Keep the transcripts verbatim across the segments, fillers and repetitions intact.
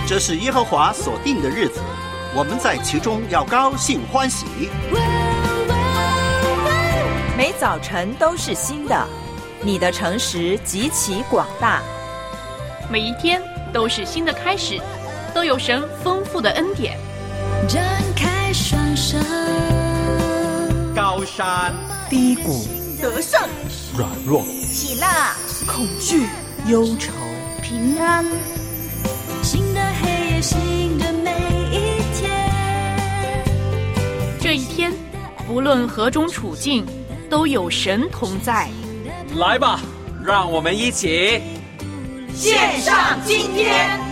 这是耶和华所定的日子，我们在其中要高兴欢喜。 每早晨都是新的，你的诚实极其广大。 每一天都是新的开始，都有神丰富的恩典。 展开双手， 高山低谷， 得胜软弱， 喜乐恐惧，忧愁， 平安，新的黑夜，新的每一天。 这一天，不论何种处境，都有神同在。 来吧，让我们一起献上今天。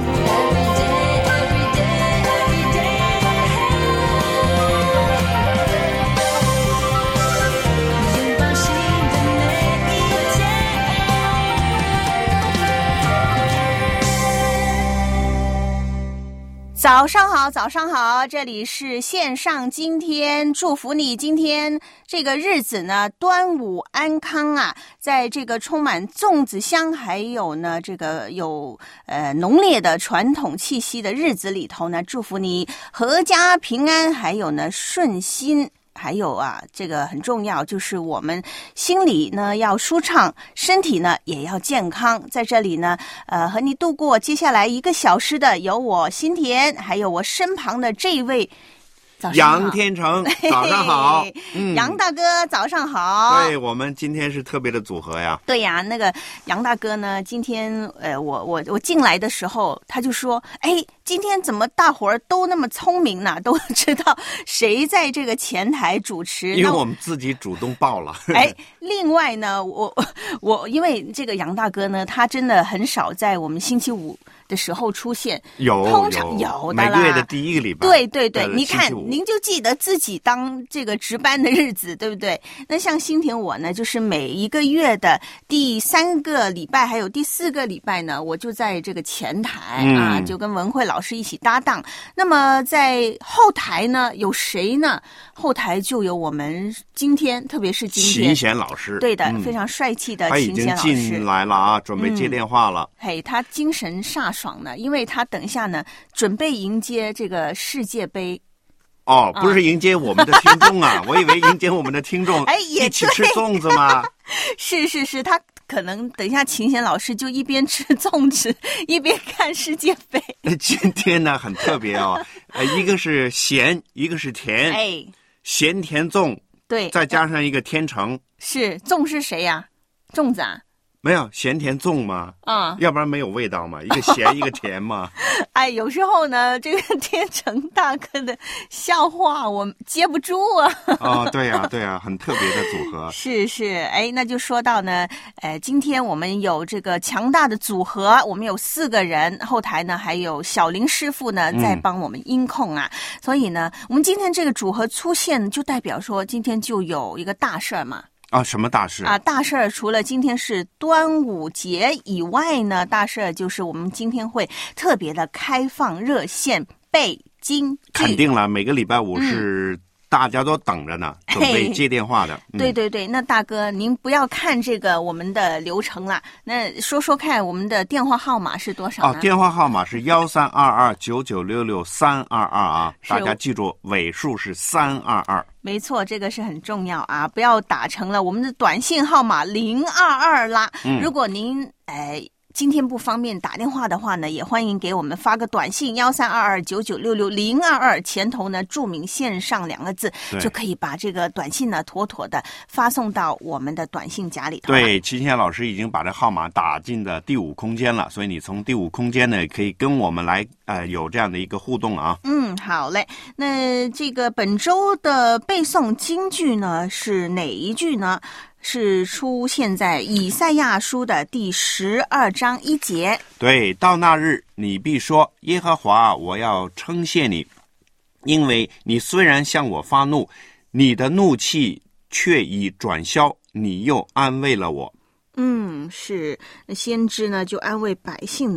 早上好，早上好，这里是线上今天，祝福你今天这个日子呢，端午安康啊，在这个充满粽子香，还有呢这个有呃浓烈的传统气息的日子里头呢，祝福你阖家平安，还有呢顺心。还有啊，这个很重要，就是我们心里呢要舒畅，身体呢也要健康。在这里呢，呃，和你度过接下来一个小时的有我心田，还有我身旁的这一位杨天成，早上好。 嗯、杨大哥早上好。 对，我们今天是特别的组合呀。 对呀，那个杨大哥呢，今天呃，我我我进来的时候，他就说，哎，今天怎么大伙儿都那么聪明呢？都知道谁在这个前台主持， 因为我们自己主动报了。 哎，另外呢，我我因为这个杨大哥呢，他真的很少在我们星期五的时候出现， 有通常有的啦， 每个月的第一个礼拜。 对对对，你看，您就记得自己当这个值班的日子，对不对？那像新田我呢，就是每一个月的第三个礼拜，还有第四个礼拜呢，我就在这个前台、嗯、啊，就跟文慧老师一起搭档。那么在后台呢，有谁呢？后台就有我们今天，特别是今天秦贤老师， 对的、 嗯， 非常帅气的秦贤老师， 他已经进来了啊，准备接电话了。 嗯、嘿，他精神飒爽呢，因为他等一下呢，准备迎接这个世界杯。 哦，不是迎接我们的听众啊，啊我以为迎接我们的听众， 哎， 一起吃粽子吗？ 是是是，他可能等一下秦贤老师就一边吃粽子一边看世界杯。 今天呢很特别哦，呃，一个是咸，一个是甜， 哎， 咸甜粽， 对， 再加上一个天成。 是粽是谁呀、啊？粽子啊？ 没有咸甜粽吗？ 啊、嗯， 要不然没有味道嘛，一个咸一个甜嘛。 哎，有时候呢，这个天成大哥的笑话我接不住啊。 哦，对呀、啊，对呀、啊，很特别的组合。 是是，哎，那就说到呢，呃，今天我们有这个强大的组合，我们有四个人，后台呢还有小林师傅呢在帮我们音控啊、嗯，所以呢，我们今天这个组合出现，就代表说今天就有一个大事儿嘛。 啊，什么大事啊？大事儿除了今天是端午节以外呢，大事儿就是我们今天会特别的开放热线背京剧。 肯定了，每个礼拜五是、嗯。大家都等着呢，准备接电话的。 嗯、对对对，那大哥，您不要看这个我们的流程了，那说说看，我们的电话号码是多少呢？ 哦，电话号码是幺三二二九九六六三二二啊，大家记住，尾数是三二二。 没错，这个是很重要啊，不要打成了我们的短信号码零二二啦。嗯、如果您呃。今天不方便打电话的话呢，也欢迎给我们发个短信幺三二二九九六六零二二，前头呢注明线上两个字，就可以把这个短信呢妥妥的发送到我们的短信夹里头。 对，齐天老师已经把这号码打进的第五空间了，所以你从第五空间呢可以跟我们来呃有这样的一个互动啊。 嗯，好嘞。那这个本周的背诵金句呢是哪一句呢？是出现在以赛亚书的第十二章一节。 对，到那日你必说，耶和华，我要称谢你，因为你虽然向我发怒，你的怒气却已转消，你又安慰了我。 嗯，是先知呢就安慰百姓呢，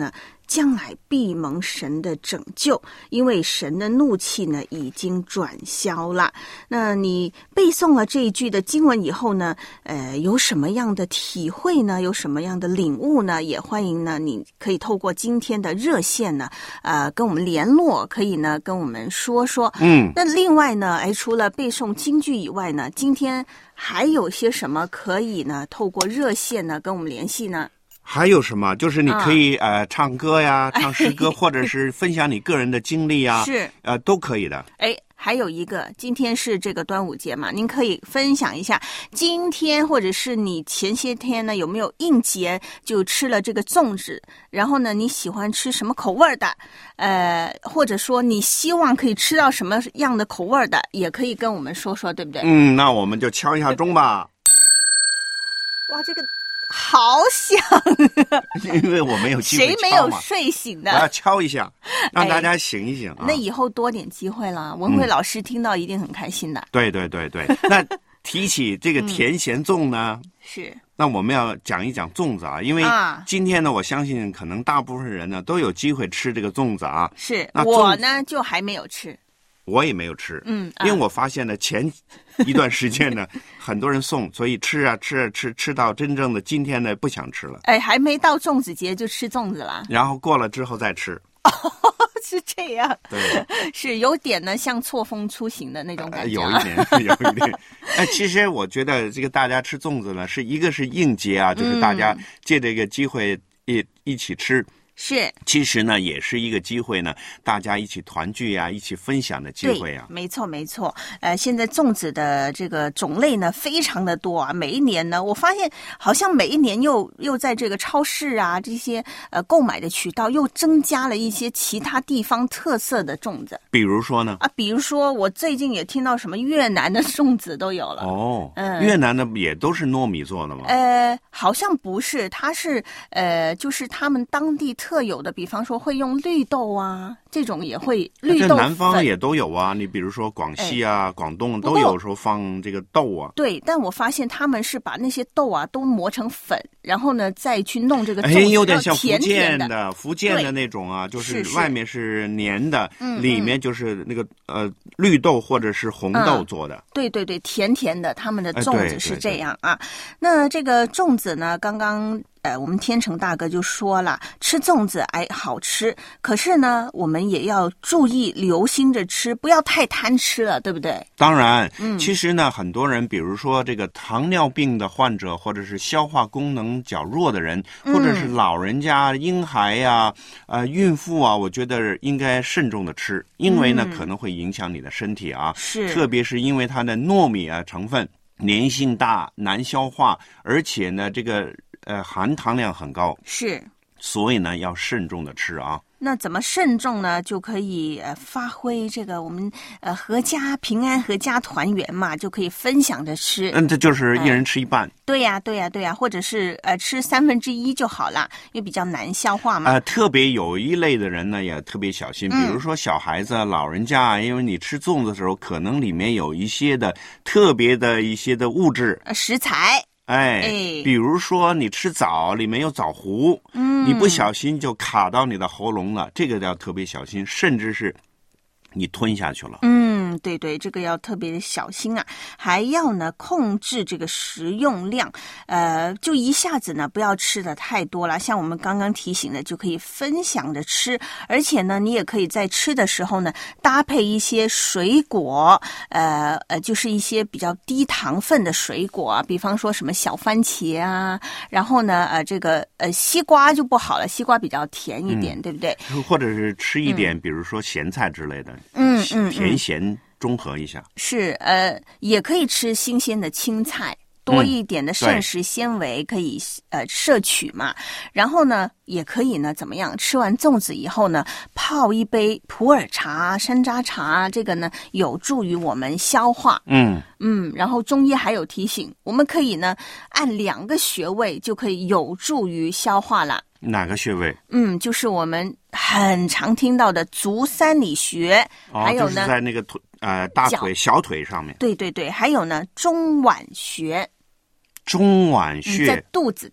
将来必蒙神的拯救，因为神的怒气呢已经转消了。那你背诵了这一句的经文以后呢，呃，有什么样的体会呢？有什么样的领悟呢？也欢迎呢，你可以透过今天的热线呢，呃，跟我们联络，可以呢跟我们说说。 嗯， 那另外呢，哎，除了背诵京剧以外呢，今天还有些什么可以呢？透过热线呢跟我们联系呢？ 还有什么？就是你可以、啊、呃唱歌呀，唱诗歌，或者是分享你个人的经历啊， 是呃都可以的。 哎，还有一个，今天是这个端午节嘛，您可以分享一下今天或者是你前些天呢有没有应节就吃了这个粽子，然后呢你喜欢吃什么口味的？呃，或者说你希望可以吃到什么样的口味的，也可以跟我们说说，对不对？ 嗯，那我们就敲一下钟吧。 哇，这个好响！ 因为我没有机会谁没有睡醒的？ 我要敲一下，让大家醒一醒啊！ 那以后多点机会了，文慧老师听到一定很开心的。 嗯、对对对对，那提起这个甜咸粽呢， 嗯、是。 那我们要讲一讲粽子啊，因为今天呢，我相信可能大部分人呢都有机会吃这个粽子啊。 是我呢就还没有吃。 我也没有吃， 嗯， 因为我发现呢，前一段时间呢，很多人送，所以吃啊吃啊吃，吃到真正的今天呢，不想吃了。 哎，还没到粽子节就吃粽子了， 然后过了之后再吃。 哦，是这样， 对， 是有点呢像错峰出行的那种感觉、 呃，有一点，有一点。哎，其实我觉得这个大家吃粽子呢，是一个是应节啊，就是大家借这个机会一、嗯、一起吃。 是， 其实呢，也是一个机会呢，大家一起团聚啊，一起分享的机会啊。 没错，没错。呃，现在粽子的这个种类呢，非常的多啊。每一年呢，我发现好像每一年又又在这个超市啊这些呃购买的渠道又增加了一些其他地方特色的粽子。 比如说呢？ 啊，比如说我最近也听到什么越南的粽子都有了。 哦， 嗯， 越南的也都是糯米做的吗？ 呃，好像不是，它是呃，就是他们当地特有的，比方说会用绿豆啊，这种也会绿豆粉。 这南方也都有啊，你比如说广西啊、哎、广东都有时候放这个豆啊。 对，但我发现他们是把那些豆啊都磨成粉，然后呢再去弄这个粽子，哎，有点像福建的福建的那种啊，就是外面是黏的，是是里面就是那个呃绿豆或者是红豆做的。 嗯、对对对，甜甜的，他们的粽子是这样啊。哎、对对对，那这个粽子呢，刚刚。呃，我们天成大哥就说了，吃粽子哎好吃，可是呢，我们也要注意留心着吃，不要太贪吃了，对不对？ 当然， 嗯， 其实呢，很多人，比如说这个糖尿病的患者，或者是消化功能较弱的人，或者是老人家、婴孩呀、啊、呃孕妇啊，我觉得应该慎重的吃，因为呢，嗯、可能会影响你的身体啊， 是， 特别是因为它的糯米啊成分粘性大、难消化，而且呢，这个。呃，含糖量很高， 是， 所以呢要慎重的吃啊。 那怎么慎重呢？就可以呃发挥这个我们呃阖家平安、阖家团圆嘛，就可以分享着吃。 嗯，这就是一人吃一半。 呃、对呀、啊，对呀、啊，对呀、啊，或者是呃吃三分之一就好了，因为比较难消化嘛。 呃，特别有一类的人呢，也特别小心，比如说小孩子、嗯、老人家，因为你吃粽子的时候，可能里面有一些的特别的一些的物质、 呃、食材。 哎，比如说你吃枣，里面有枣核， 嗯， 你不小心就卡到你的喉咙了，这个要特别小心，甚至是你吞下去了。 嗯，对对，这个要特别小心啊，还要呢控制这个食用量，呃，就一下子呢不要吃的太多了。像我们刚刚提醒的，就可以分享着吃，而且呢，你也可以在吃的时候呢搭配一些水果，呃呃，就是一些比较低糖分的水果啊，比方说什么小番茄啊，然后呢，呃，这个呃西瓜就不好了，西瓜比较甜一点，嗯、对不对？ 或者是吃一点，嗯、比如说咸菜之类的。 嗯嗯， 甜咸中和一下是呃，也可以吃新鲜的青菜，多一点的膳食纤维可以、嗯、呃摄取嘛。然后呢，也可以呢怎么样？吃完粽子以后呢，泡一杯普洱茶、山楂茶，这个呢有助于我们消化。 嗯嗯，然后中医还有提醒，我们可以呢按两个穴位就可以有助于消化了。 哪个穴位？ 嗯，就是我们很常听到的足三里穴， 哦、 还有呢， 就是在那个腿呃大腿、小腿上面。 对对对，还有呢中脘穴。 中脘穴、 嗯、在肚子的。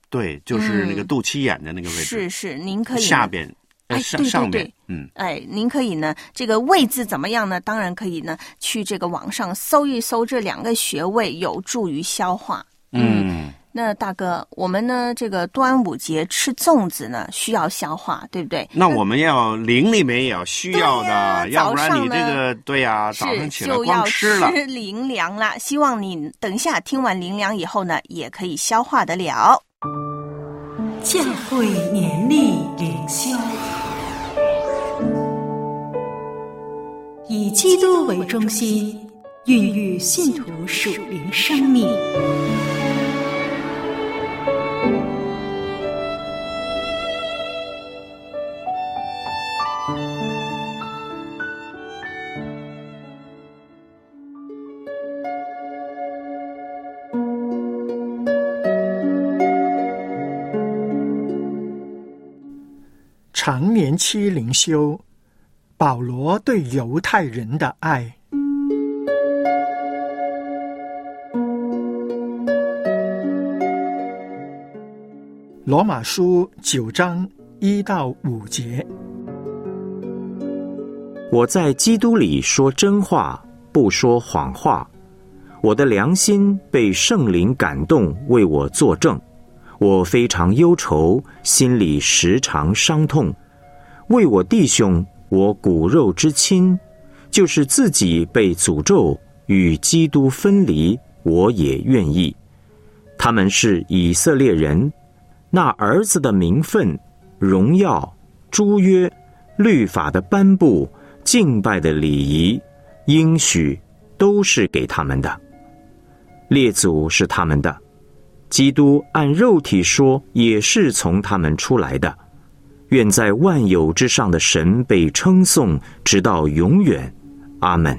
对，就是那个肚脐眼的那个位置。 是是，您可以下边。 哎， 上对对上面对， 嗯， 哎，您可以呢，这个位置怎么样呢？当然可以呢，去这个网上搜一搜这两个穴位，有助于消化。 嗯， 那大哥，我们呢，这个端午节吃粽子呢，需要消化，对不对？ 那我们要灵里面也要需要的， 啊、 要不然你这个对呀、啊，早上起来光吃了， 吃灵粮啦。希望你等一下听完灵粮以后呢，也可以消化得了。 教会年历灵修，以基督为中心，孕育信徒属灵生命。 常年期灵修，保罗对犹太人的爱。罗马书九章一到五节， 我在基督里说真话，不说谎话。我的良心被圣灵感动，为我作证。我非常忧愁，心里时常伤痛。为我弟兄，我骨肉之亲，就是自己被诅咒，与基督分离，我也愿意。他们是以色列人，那儿子的名分、荣耀、诸约、律法的颁布、敬拜的礼仪、应许，都是给他们的。列祖是他们的，基督按肉体说，也是从他们出来的。愿在万有之上的神被称颂，直到永远。阿们。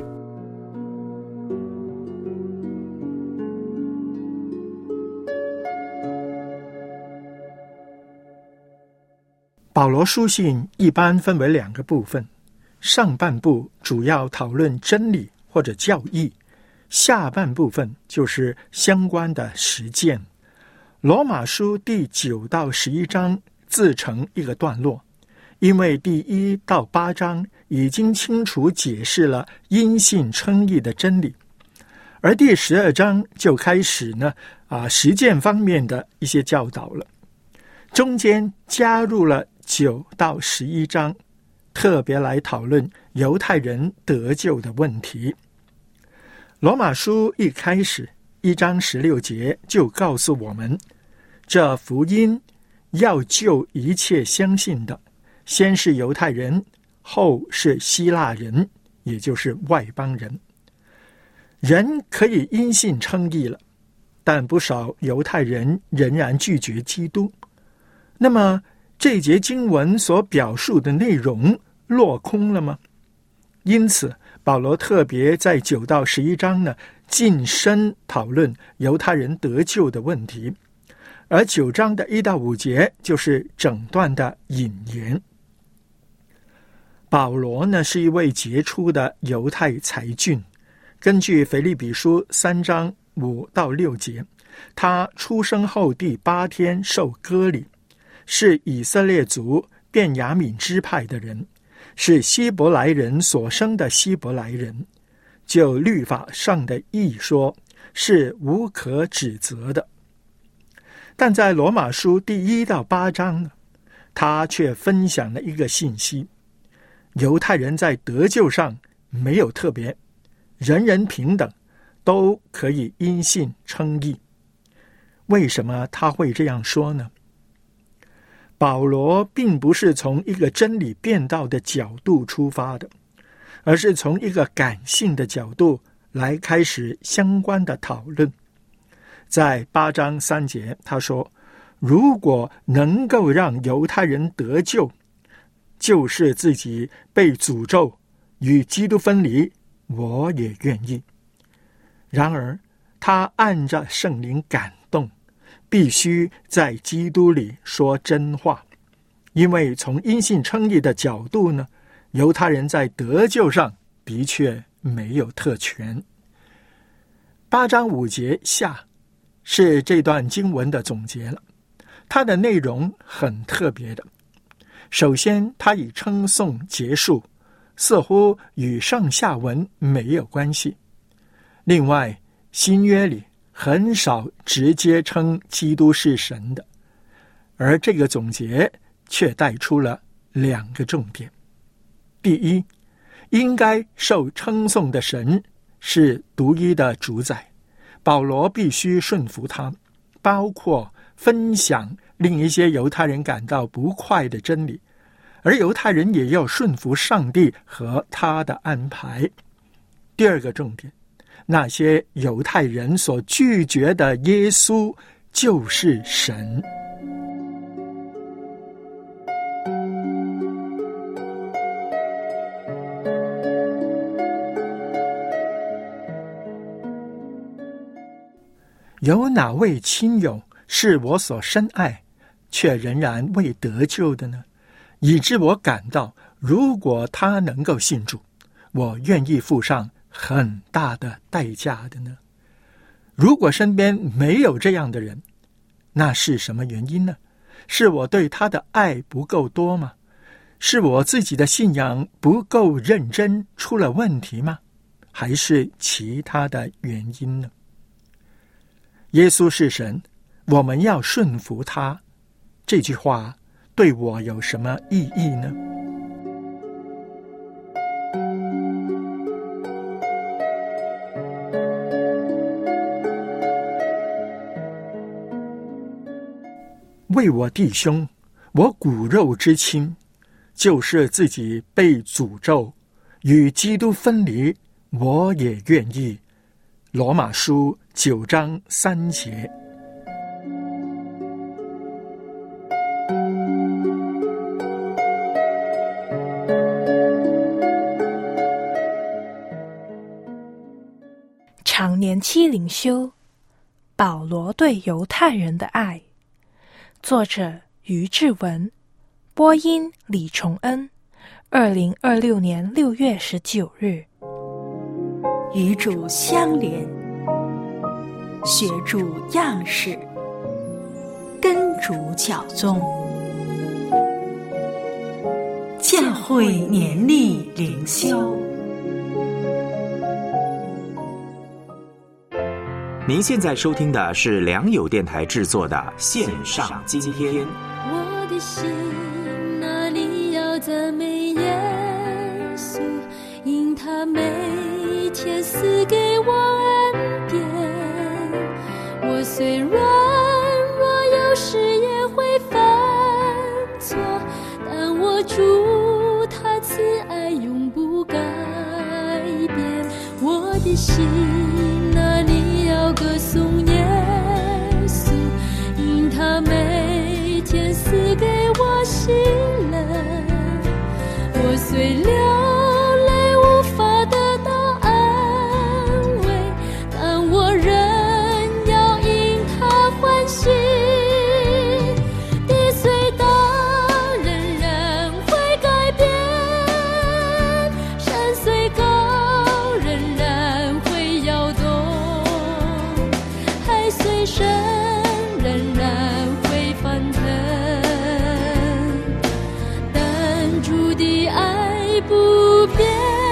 保罗书信一般分为两个部分，上半部主要讨论真理或者教义，下半部分就是相关的实践。罗马书第九到十一章自成一个段落，因为第一到八章已经清楚解释了因信称义的真理，而第十二章就开始呢啊实践方面的一些教导了。中间加入了九到十一章，特别来讨论犹太人得救的问题。罗马书一开始一章十六节就告诉我们，这福音要救一切相信的，先是犹太人，后是希腊人，也就是外邦人。人可以因信称义了，但不少犹太人仍然拒绝基督。那么这节经文所表述的内容落空了吗？因此保罗特别在九到十一章呢近深讨论犹太人得救的问题，而九章的一到五节就是整段的引言。保罗呢是一位杰出的犹太才俊，根据腓立比书三章五到六节，他出生后第八天受割礼，是以色列族便雅悯支派的人，是希伯来人所生的希伯来人，就律法上的义说，是无可指责的。但在罗马书第一到八章呢，他却分享了一个信息：犹太人在得救上没有特别，人人平等，都可以因信称义。为什么他会这样说呢？保罗并不是从一个真理辩道的角度出发的，而是从一个感性的角度来开始相关的讨论。在八章三节他说，如果能够让犹太人得救，就是自己被诅咒与基督分离，我也愿意。然而他按着圣灵感动，必须在基督里说真话，因为从因信称义的角度呢，犹太人在得救上的确没有特权。八章五节下是这段经文的总结了， 它的内容很特别的。首先，它以称颂结束，似乎与上下文没有关系。另外，新约里很少直接称基督是神的，而这个总结却带出了两个重点。第一，应该受称颂的神是独一的主宰，保罗必须顺服他，包括分享令一些犹太人感到不快的真理，而犹太人也要顺服上帝和他的安排。第二个重点，那些犹太人所拒绝的耶稣就是神。有哪位亲友是我所深爱，却仍然未得救的呢？以致我感到，如果他能够信主，我愿意付上很大的代价的呢？如果身边没有这样的人，那是什么原因呢？是我对他的爱不够多吗？是我自己的信仰不够认真出了问题吗？还是其他的原因呢？耶稣是神，我们要顺服他，这句话对我有什么意义呢？为我弟兄，我骨肉之亲，就是自己被诅咒，与基督分离，我也愿意。罗马书九章三节。 常年期灵修，保罗对犹太人的爱，作者于志文，播音李崇恩，二零二六年六月十九日。 与主相连，学主样式，跟主教宗，教会年历灵修。 您现在收听的是良友电台制作的线上今天。 我的心哪里要赞美耶稣，因他每天赐给我恩典。我虽软弱，有时也会犯错，但我主他慈爱永不改变。我的心哪里要歌颂耶稣，因他每天赐给我喜乐。我虽流泪无法得到安慰，但我仍要因他欢喜。地虽大，仍然会改变；山虽高，仍然会摇动；海虽深，仍然会翻腾。但主的爱不变，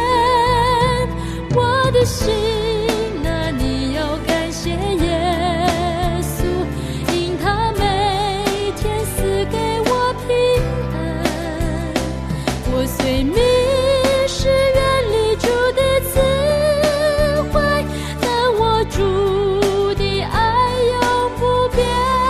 我的心哪里要感谢耶稣，因他每天赐给我平安。我虽迷失，远离主的慈怀，但我主的爱永不变。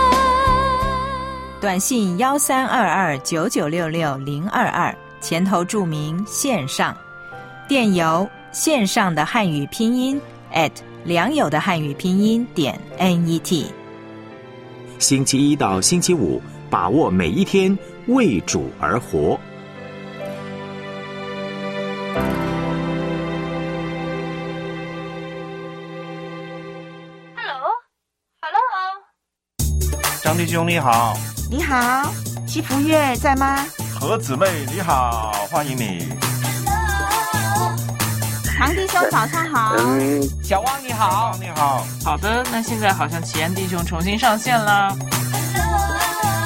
短信幺三二二九九六六零二二，前头注明线上，电邮线上的汉语拼音 at 良友的汉语拼音点 net。 星期一到星期五，把握每一天，为主而活。 张弟兄你好。 你好，西福月在吗？ 何姊妹你好，欢迎你。 唐弟兄早上好。 嗯，小汪你好， 你好。 好的，那现在好像齐安弟兄重新上线了。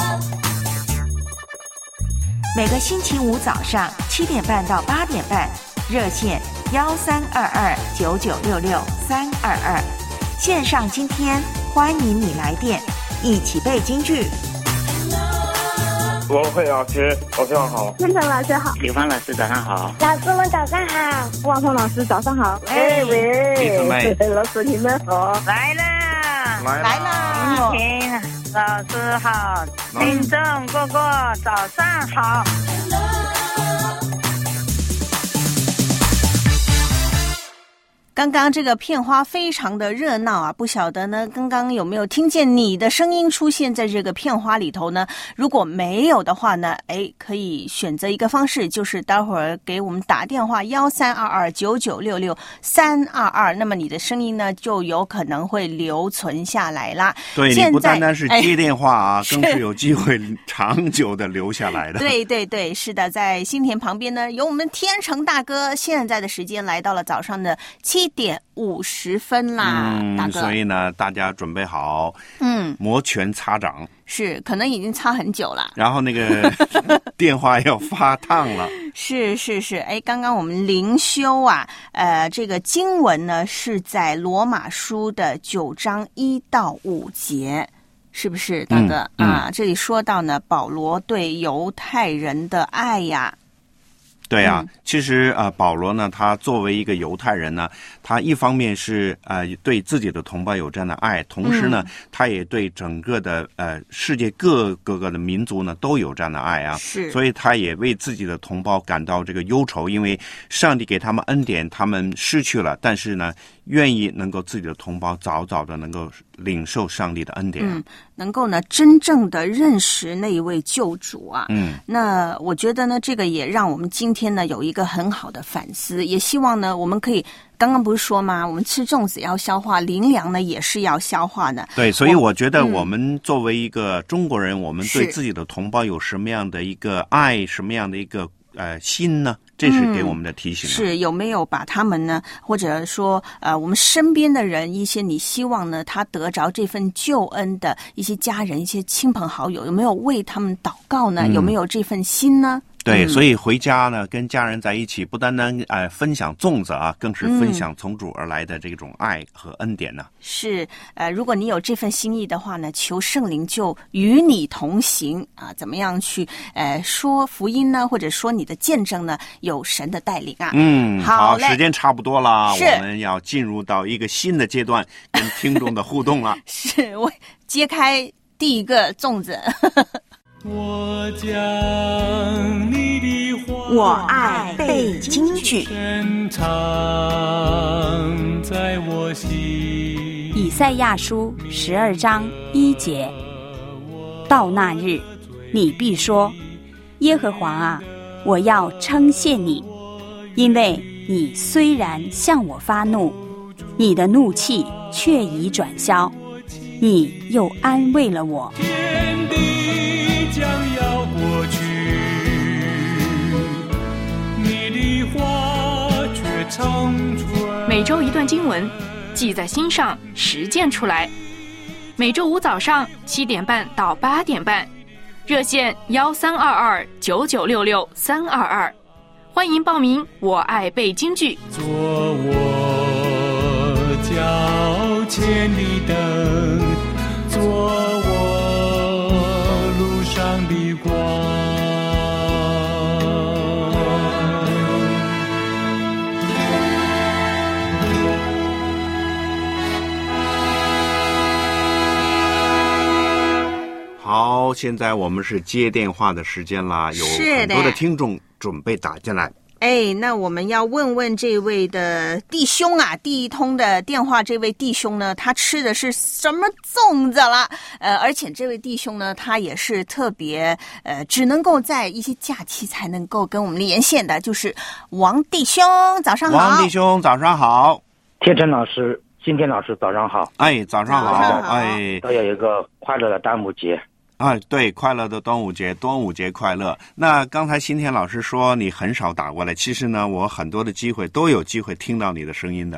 每个星期五早上七点半到八点半，热线幺三二二九九六六三二二，线上今天欢迎你来电，一起背京剧。 王慧老师早上好， 天成老师好， 刘芳老师早上好， 老师们早上好， 万峰老师早上好， 哎喂， 老师你们好， 来了来了， 听老师好，听众哥哥早上好。 刚刚这个片花非常的热闹啊，不晓得呢，刚刚有没有听见你的声音出现在这个片花里头呢？如果没有的话呢，哎，可以选择一个方式，就是待会儿给我们打电话幺三二二九九六六三二二，那么你的声音呢就有可能会留存下来啦。 对，你不单单是接电话啊， 哎、 更是有机会长久的留下来的。 对对对，是的，在新田旁边呢，有我们天成大哥。现在的时间来到了早上的七点五十分啦， 嗯， 大哥。 所以呢，大家准备好， 嗯， 摩拳擦掌。 是，可能已经擦很久了。 然后那个电话要发烫了。 是是是，哎，刚刚我们灵修啊，呃，这个经文呢是在罗马书的九章一到五节。是不是大哥、嗯嗯、啊？这里说到呢，保罗对犹太人的爱呀。 对啊， 嗯、 其实呃，保罗呢，他作为一个犹太人呢，他一方面是呃对自己的同胞有这样的爱，同时呢，嗯、他也对整个的呃世界各各个的民族呢都有这样的爱啊。 是， 所以他也为自己的同胞感到这个忧愁，因为上帝给他们恩典，他们失去了，但是呢，愿意能够自己的同胞早早的能够领受上帝的恩典， 嗯，能够呢真正的认识那一位救主啊。 嗯， 那我觉得呢，这个也让我们今天呢有一个很好的反思，也希望呢我们可以，刚刚不是说吗？我们吃粽子要消化，灵粮呢也是要消化的。 对，所以我觉得我们作为一个中国人，嗯、我们对自己的同胞有什么样的一个爱，什么样的一个呃心呢？这是给我们的提醒、啊嗯。 是有没有把他们呢，或者说呃我们身边的人，一些你希望呢他得着这份救恩的一些家人、一些亲朋好友，有没有为他们祷告呢？嗯、有没有这份心呢？ 对，所以回家呢，跟家人在一起，不单单呃分享粽子啊，更是分享从主而来的这种爱和恩典呢、啊。 是，呃，如果你有这份心意的话呢，求圣灵就与你同行啊，怎么样去呃说福音呢，或者说你的见证呢，有神的带领啊。 嗯， 好， 时间差不多了， 是我们要进入到一个新的阶段，跟听众的互动了。 是我揭开第一个粽子。 我将你的话， 我爱背京剧， 深藏在我心。 以赛亚书十二章一节，到那日，你必说：耶和华啊，我要称谢你，因为你虽然向我发怒，你的怒气却已转消，你又安慰了我。 将要过去，你的话却长存。 每周一段经文，记在心上，实践出来。每周五早上七点半到八点半，热线幺三二二九九六六三二二，欢迎报名。我爱背京剧， 做我脚前的灯，做我上的光。 好，现在我们是接电话的时间啦，有很多的听众准备打进来。 哎，那我们要问问这位的弟兄啊，第一通的电话，这位弟兄呢，他吃的是什么粽子了？呃，而且这位弟兄呢，他也是特别呃，只能够在一些假期才能够跟我们连线的，就是王弟兄，早上好。 王弟兄，早上好。 天成老师、今天老师，早上好。 哎，早上好。 早上好哎， 都有一个快乐的端午节。 啊，对，快乐的端午节，端午节快乐。那刚才新天老师说你很少打过来，其实呢，我很多的机会都有机会听到你的声音的。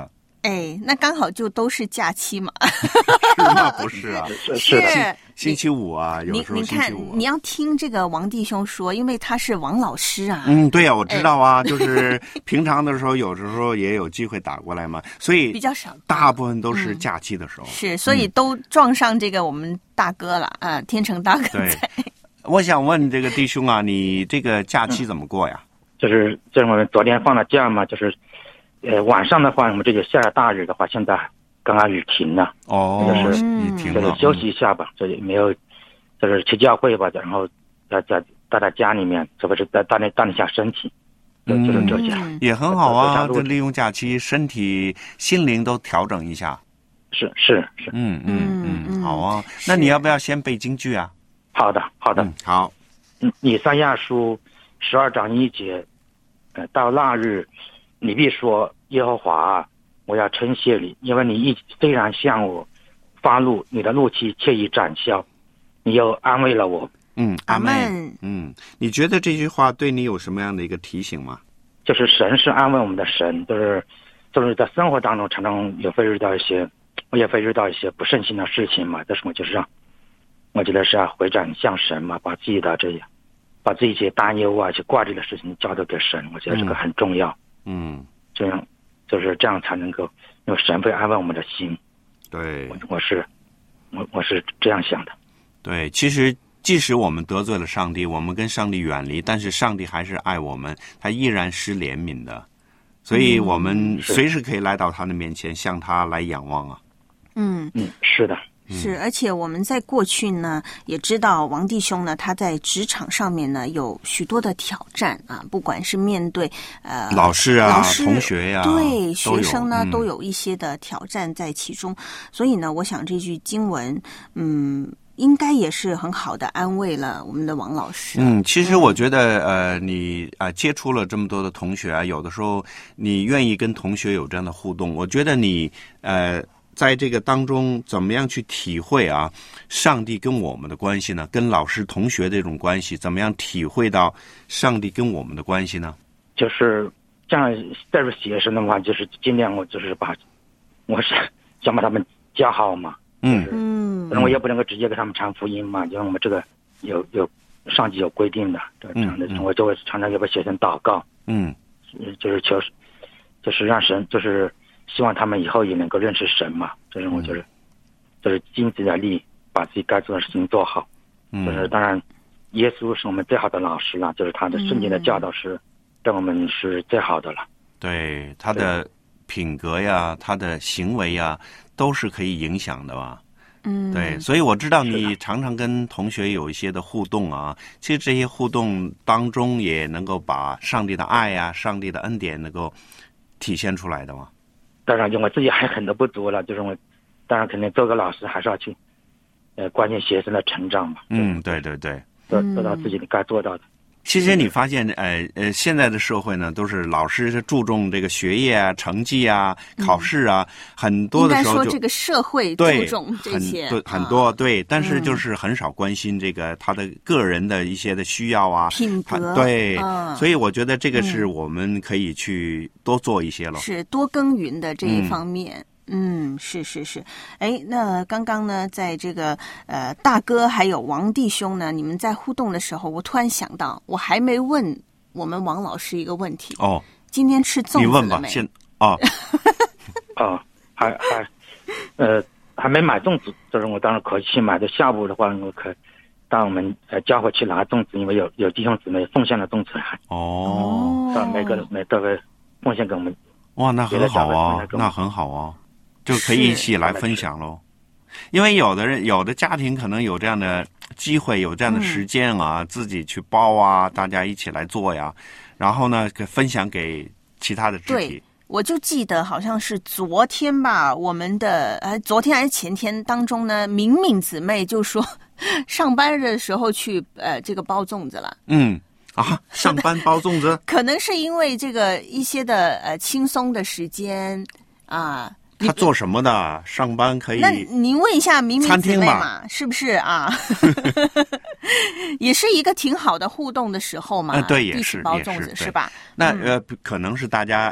哎，那刚好就都是假期嘛。 是吗？不是啊， 是是的， 星期五啊，有时候星期五、啊。 你看，你要听这个王弟兄说，因为他是王老师啊。 嗯，对呀、啊，我知道啊，哎、就是平常的时候，有时候也有机会打过来嘛，所以比较少， 大部分都是假期的时候。 嗯、是，所以都撞上这个我们大哥了啊、呃，天成大哥在。 我想问这个弟兄啊，你这个假期怎么过呀？ 嗯、就是就是我们昨天放了假嘛，就是。呃，晚上的话，我们这里下了大雨的话，现在刚刚雨停了， 哦， 就是雨停了， 就是休息一下吧，这里没有，就是去教会吧，然后在在待在家里面，这不是在锻炼锻炼一下身体，就就是这些， 也很好啊。这利用假期，身体、心灵都调整一下。 是是是， 嗯嗯嗯，好啊。那你要不要先背京剧啊？ 好的好的， 嗯、好。 嗯，以赛亚书十二章一节，呃，到那日。你必说耶和华啊，我要称谢你，因为你一虽然向我发怒，你的怒气却已斩消，你又安慰了我。 嗯，阿们。嗯，你觉得这句话对你有什么样的一个提醒吗？ 就是神是安慰我们的神，就是就是在生活当中常常也会遇到一些，我也会遇到一些不顺心的事情嘛。但是我就是让，我觉得是要回转向神嘛，把自己的这些，把自己一些担忧啊、一些挂虑的事情交托给神，我觉得这个很重要。嗯嗯， 这样就是这样才能够用神会安慰我们的心。 对， 我我是我我是这样想的。 对，其实即使我们得罪了上帝，我们跟上帝远离，但是上帝还是爱我们，他依然是怜悯的，所以我们随时可以来到他的面前，向他来仰望啊。 嗯嗯，是的。 是，而且我们在过去呢，也知道王弟兄呢，他在职场上面呢有许多的挑战啊，不管是面对呃老师啊、 老师同学呀、啊， 对学生呢、 嗯、 都有一些的挑战在其中。所以呢，我想这句经文，嗯，应该也是很好的安慰了我们的王老师。 嗯，其实我觉得，嗯、呃，你啊、呃、接触了这么多的同学啊，有的时候你愿意跟同学有这样的互动，我觉得你呃。在这个当中，怎么样去体会啊？上帝跟我们的关系呢？跟老师、同学这种关系，怎么样体会到上帝跟我们的关系呢？ 就是这样，带入学生的话，就是尽量我就是把，我是想把他们教好嘛。 嗯嗯。 可能我也不能够直接给他们传福音嘛，因为我们这个有有上级有规定的，这样的，我就会常常给我学生祷告。 嗯。 就是求，就是让神就是。希望他们以后也能够认识神嘛，就是我觉得，就是尽自己的力，把自己该做的事情做好。 嗯， 就是当然，耶稣是我们最好的老师了，就是他的圣经的教导是对我们是最好的了。 对，他的品格呀，他的行为呀，都是可以影响的吧。 嗯， 对，所以我知道你常常跟同学有一些的互动啊，其实这些互动当中也能够把上帝的爱呀、上帝的恩典能够体现出来的嘛。 当然，我自己还很多不足了，就是我，当然肯定做个老师还是要去，呃，关心学生的成长嘛。 嗯，对对对， 做做到自己该做到的。 其实你发现，呃呃，现在的社会呢，都是老师注重这个学业啊、成绩啊、考试啊，嗯、很多的时候就应该说这个社会注重这些， 对，很多、啊、对，但是就是很少关心这个、嗯、他的个人的一些的需要啊、 品格， 对、 嗯， 所以我觉得这个是我们可以去多做一些了， 是多耕耘的这一方面。嗯嗯，是是是，哎，那刚刚呢，在这个呃大哥还有王弟兄呢，你们在互动的时候，我突然想到，我还没问我们王老师一个问题哦。 今天吃粽子了没？ 你问吧，先哦哦，还还呃还没买粽子，就是我当然可以去买的。下午的话，我可当我们呃教会去拿粽子，因为有有弟兄姊妹奉献了粽子来。 哦， 哦每个每都会奉献给我们。 哇，那很好啊，那很好啊。就可以一起来分享喽，因为有的人、有的家庭可能有这样的机会、有这样的时间啊，嗯、自己去包啊，大家一起来做呀，然后呢，分享给其他的肢体。 对，我就记得好像是昨天吧，我们的呃，昨天还是前天当中呢，敏敏姊妹就说上班的时候去呃这个包粽子了。 嗯。啊，上班包粽子， 可能是因为这个一些的呃轻松的时间啊。 他做什么的？上班可以？ 那您问一下敏敏姊妹嘛，是不是啊？也是一个挺好的互动的时候嘛。 呃、对，也是包粽子是吧？ 那、嗯、呃，可能是大家哎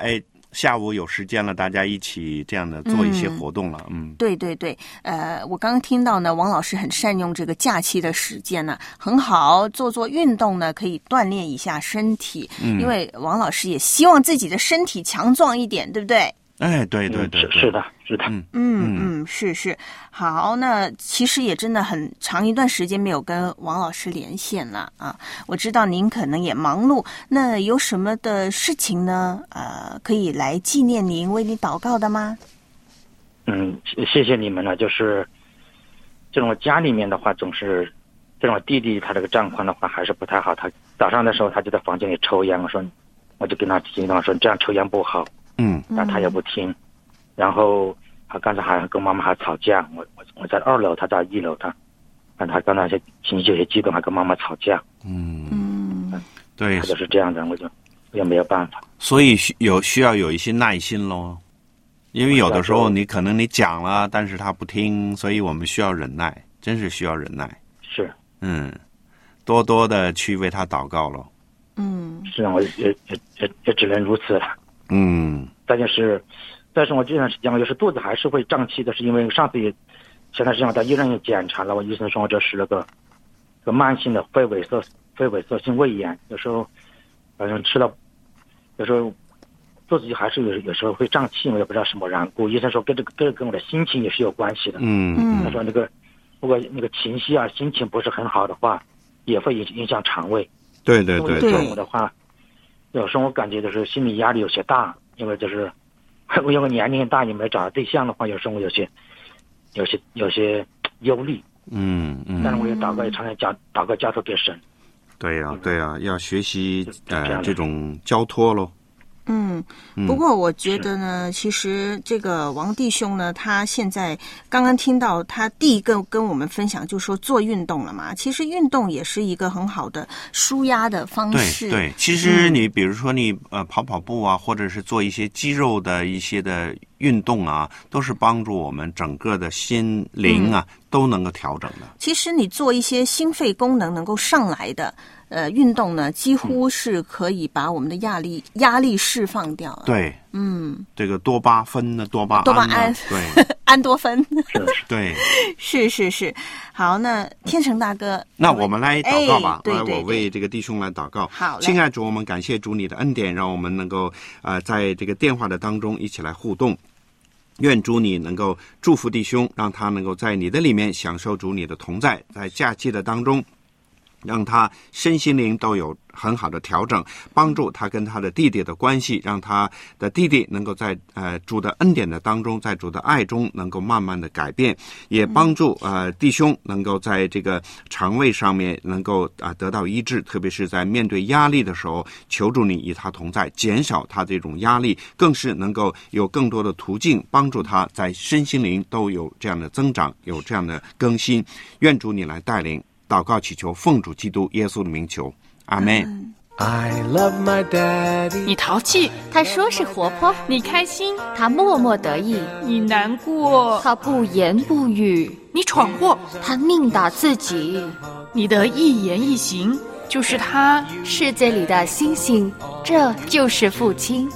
下午有时间了，大家一起这样的做一些活动了。嗯， 对对对，呃，我刚刚听到呢，王老师很善用这个假期的时间呢，很好，做做运动呢，可以锻炼一下身体。嗯，因为王老师也希望自己的身体强壮一点，对不对？ 哎，对对对， 是是的，是的， 嗯嗯嗯，是是。好，那其实也真的很长一段时间没有跟王老师连线了啊。我知道您可能也忙碌，那有什么的事情呢？呃，可以来纪念您、为你祷告的吗？ 嗯，谢谢你们了。就是这种家里面的话，总是这种弟弟他这个状况的话还是不太好。他早上的时候他就在房间里抽烟，我说我就跟他经常说这样抽烟不好。 嗯， 但他也不听，然后他刚才还跟妈妈还吵架，我我我在二楼，他在一楼，他，但他刚才情绪有些激动，还跟妈妈吵架。 嗯嗯，对， 他就是这样的，我就我也没有办法。 所以有需要有一些耐心咯，因为有的时候你可能你讲了，但是他不听，所以我们需要忍耐，真是需要忍耐。 是， 嗯，多多的去为他祷告咯。 嗯， 是啊，我也也也也只能如此了。 嗯， 但是，但是我这段时间我就是肚子还是会胀气的，是因为上次也前段时间我在医院也检查了，我医生说我这是那个个慢性的肺萎缩肺萎缩性胃炎，有时候反正吃了，有时候肚子还是有有时候会胀气，我也不知道什么缘故。医生说跟这个跟跟我的心情也是有关系的。 嗯嗯，他说那个如果那个情绪啊心情不是很好的话，也会影影响肠胃。 对对对对。 我的话。有时候我感觉就是心理压力有些大，因为就是我因为年龄大也没找到对象的话，有时候我有些有些有些忧虑。 嗯嗯。 但是我也祷告，也常常交祷告交托给神。 对呀、啊、对呀、啊，要学习呃这种交托咯。 嗯，不过我觉得呢，嗯、其实这个王弟兄呢，他现在刚刚听到他第一个跟我们分享，就是说做运动了嘛。其实运动也是一个很好的抒压的方式。 对对，其实你比如说你呃跑跑步啊，或者是做一些肌肉的一些的运动啊，都是帮助我们整个的心灵啊、嗯、都能够调整的。 其实你做一些心肺功能能够上来的。呃，运动呢，几乎是可以把我们的压力、嗯、压力释放掉了。 对， 嗯， 这个多巴酚呢，多巴胺、 多巴胺， 对， 安多芬， 对， 是是是。好，那天成大哥， 那我们来祷告吧。 哎、对对对， 我为这个弟兄来祷告。 好， 亲爱主，我们感谢主你的恩典，让我们能够呃在这个电话的当中一起来互动。愿主你能够祝福弟兄，让他能够在你的里面享受主你的同在，在假期的当中。让他身心灵都有很好的调整，帮助他跟他的弟弟的关系，让他的弟弟能够在呃主的恩典的当中，在主的爱中能够慢慢的改变，也帮助呃弟兄能够在这个肠胃上面能够啊、呃、得到医治，特别是在面对压力的时候，求助你与他同在，减少他这种压力，更是能够有更多的途径帮助他在身心灵都有这样的增长，有这样的更新。愿主你来带领。祷告祈求奉主基督耶稣的名求，阿们。 I love my daddy。 你淘气， 他说是活泼； 你开心， 他默默得意； 你难过， 他不言不语； 你闯祸， 他命打自己。 你的一言一行就是他世界里的星星，这就是父亲。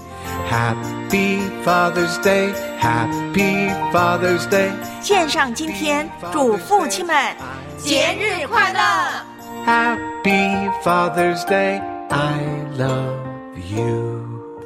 Happy Father's Day, Happy Father's Day。 线上今天祝父亲们节日快乐 Happy Father's Day, I love you。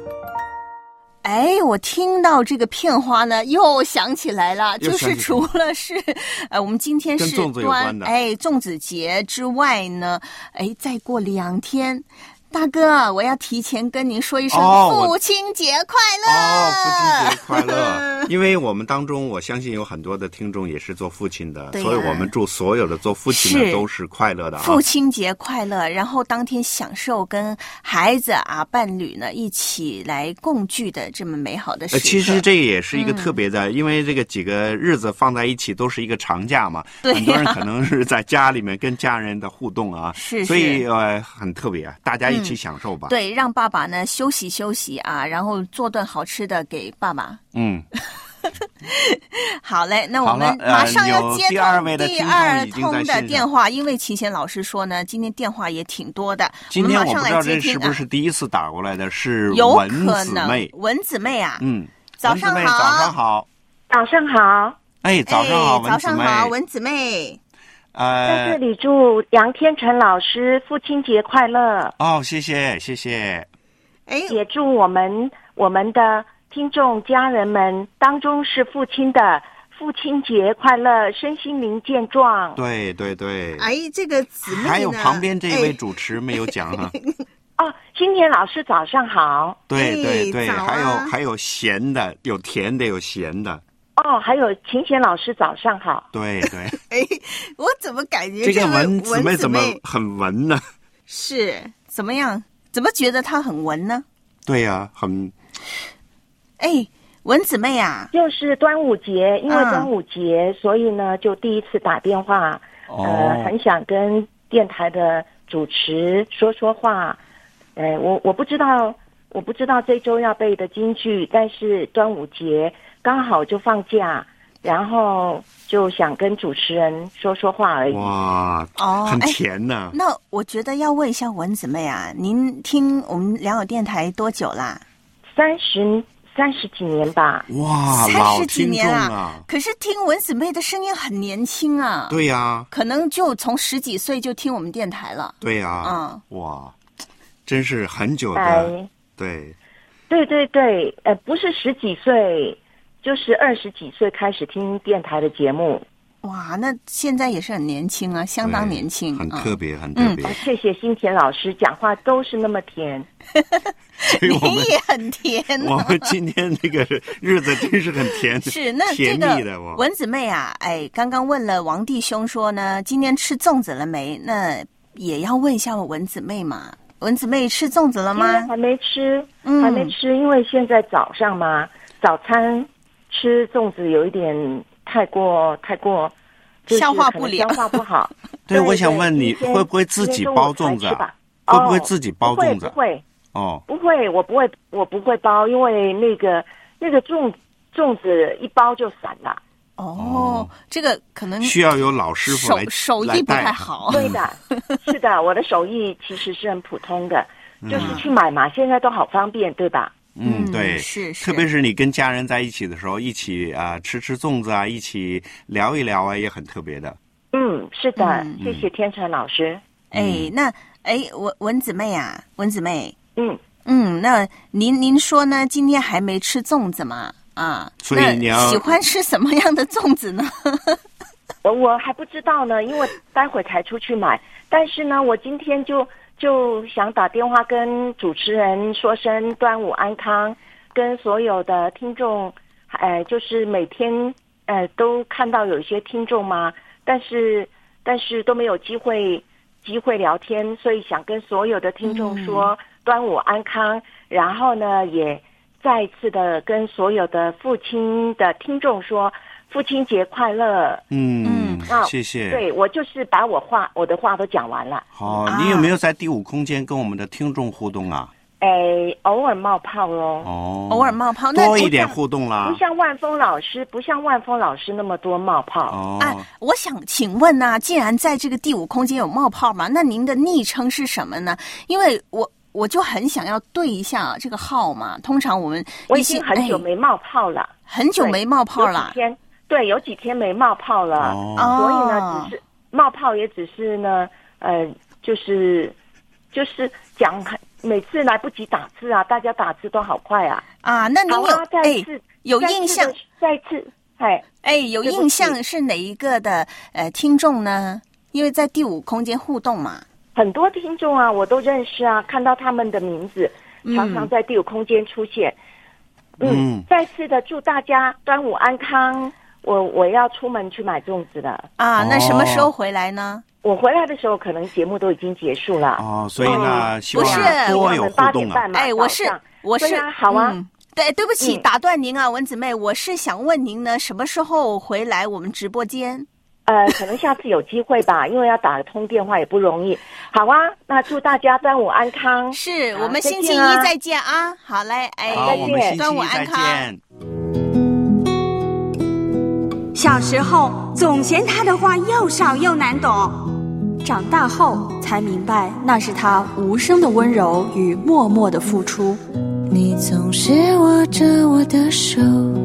哎，我听到这个片花呢，又想起来了，就是除了是呃，我们今天是端哎粽子节之外呢，哎，再过两天。大哥，我要提前跟您说一声父亲节快乐！ 哦，父亲节快乐！因为我们当中，我相信有很多的听众也是做父亲的，所以我们祝所有的做父亲的都是快乐的啊！ 父亲节快乐！然后当天享受跟孩子啊、伴侣呢一起来共聚的这么美好的时刻。 其实这也是一个特别的，嗯、因为这个几个日子放在一起都是一个长假嘛， 对、啊， 很多人可能是在家里面跟家人的互动啊， 是， 所以呃很特别啊，大家一起享受吧。 嗯、对，让爸爸呢休息休息啊，然后做顿好吃的给爸爸。 嗯， 好嘞，那我们马上要接通第二通的电话，因为齐贤老师说呢，今天电话也挺多的。 今天我不知道这是不是第一次打过来的，是文姊妹， 文姊妹啊， 嗯， 早上好， 早上好， 早上好， 哎，早上好， 早上好，文姊妹。 呃， 在这里祝杨天成老师父亲节快乐。 哦，谢谢谢谢。 哎， 也祝我们我们的听众家人们当中是父亲的父亲节快乐，身心灵健壮。 对对对。 哎，这个姊妹呢， 还有旁边这位主持没有讲哈。 哦，新田老师早上好。 对对对， 哎啊、 还有还有咸的，有甜的，有咸的。 哦，还有秦贤老师早上好。 对对。 哎，我怎么感觉这个文姊妹怎么很文呢？ 是怎么样？怎么觉得她很文呢？ 对呀、啊，很。 哎，文姊妹啊， 就是端午节，因为端午节，嗯、所以呢，就第一次打电话， 哦、 呃，很想跟电台的主持说说话。呃，我我不知道，我不知道这周要背的京剧，但是端午节刚好就放假，然后就想跟主持人说说话而已。 哇， 哦， 很甜呢、 哎。那我觉得要问一下文姊妹啊，您听我们良友电台多久啦？ 三十三十几年吧。 哇， 三十几年啊！ 啊可是听文姊妹的声音很年轻啊。 对呀、啊， 可能就从十几岁就听我们电台了。 对呀、 啊， 嗯，哇，真是很久的。 哎、 对， 对对对，呃，不是十几岁。就是二十几岁开始听电台的节目， 哇，那现在也是很年轻啊，相当年轻， 很特别，很特别。 嗯、谢谢新田老师，讲话都是那么甜， 你也很甜、啊。 我们今天这个日子真是很甜， 是那甜蜜的。我文姊妹啊，哎，刚刚问了王弟兄说呢，今天吃粽子了没？那也要问一下文姊妹嘛。文姊妹吃粽子了吗？ 还没吃， 嗯、 还没吃，因为现在早上嘛，早餐。吃粽子有一点太过太过， 消化不良， 消化不好。 对，我想问你，会不会自己包粽子啊？ 会不会自己包粽子？ 不会， 哦， 不会，我不会，我不会包，因为那个那个粽粽子一包就散了。 哦，这个可能需要有老师傅来手艺不太好。 对的，是的，我的手艺其实是很普通的，就是去买嘛，现在都好方便，对吧？ 嗯，对， 是是， 特别是你跟家人在一起的时候，一起啊、呃、吃吃粽子啊，一起聊一聊啊，也很特别的。 嗯，是的， 嗯、 谢谢天成老师。 哎，那哎文文姊妹啊，文姊妹， 嗯嗯，那您您说呢？今天还没吃粽子吗？啊， 所以你要喜欢吃什么样的粽子呢？ 我我还不知道呢，因为待会才出去买。但是呢，我今天就。就想打电话跟主持人说声端午安康，跟所有的听众，呃，就是每天呃都看到有一些听众嘛，但是但是都没有机会机会聊天，所以想跟所有的听众说端午安康，嗯、然后呢也再一次的跟所有的父亲的听众说父亲节快乐。 嗯嗯， 谢谢。 对，我就是把我话我的话都讲完了。 好，你有没有在第五空间跟我们的听众互动啊？ 哎，偶尔冒泡咯。 哦， 偶尔冒泡， 多一点互动啦。 不像万峰老师，不像万峰老师那么多冒泡。 哦， 哎，我想请问呢、啊，既然在这个第五空间有冒泡嘛，那您的昵称是什么呢？因为我我就很想要对一下这个号嘛。通常我们我已经很久没冒泡了， 哎、很久没冒泡了。 天。对，有几天没冒泡了， 哦、 所以呢，只是冒泡也只是呢，呃，就是就是讲，每次来不及打字啊，大家打字都好快啊啊！那您有啊再次、 哎、有印象？ 再次哎哎，有印象是哪一个的呃听众呢？因为在第五空间互动嘛， 很多听众啊，我都认识啊，看到他们的名字，常常在第五空间出现。嗯，嗯再次的祝大家端午安康。我我要出门去买粽子了啊！那什么时候回来呢？ 我回来的时候，可能节目都已经结束了哦，所以呢， 嗯、 希望多有互动啊！ 哎，我是我是啊好啊、 嗯，对，对不起，嗯、打断您啊，文姊妹，我是想问您呢，什么时候回来我们直播间？ 呃，可能下次有机会吧，因为要打通电话也不容易。好啊，那祝大家端午安康。 是我们星期一再见啊！好嘞，哎， 好，我们星期端午一再安康。 见。 小时候总嫌他的话又少又难懂， 长大后才明白那是他无声的温柔与默默的付出。 你总是握着我的手，